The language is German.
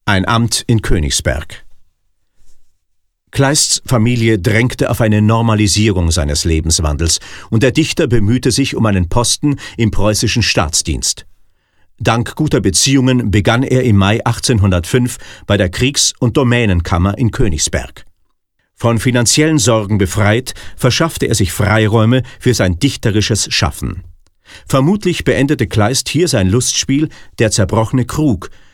Ein Amt in Königsberg. Kleists Familie drängte auf eine Normalisierung seines Lebenswandels, und der Dichter bemühte sich um einen Posten im preußischen Staatsdienst. Dank guter Beziehungen begann er im Mai 1805 bei der Kriegs- und Domänenkammer in Königsberg. Von finanziellen Sorgen befreit, verschaffte er sich Freiräume für sein dichterisches Schaffen. Vermutlich beendete Kleist hier sein Lustspiel »Der zerbrochene Krug«,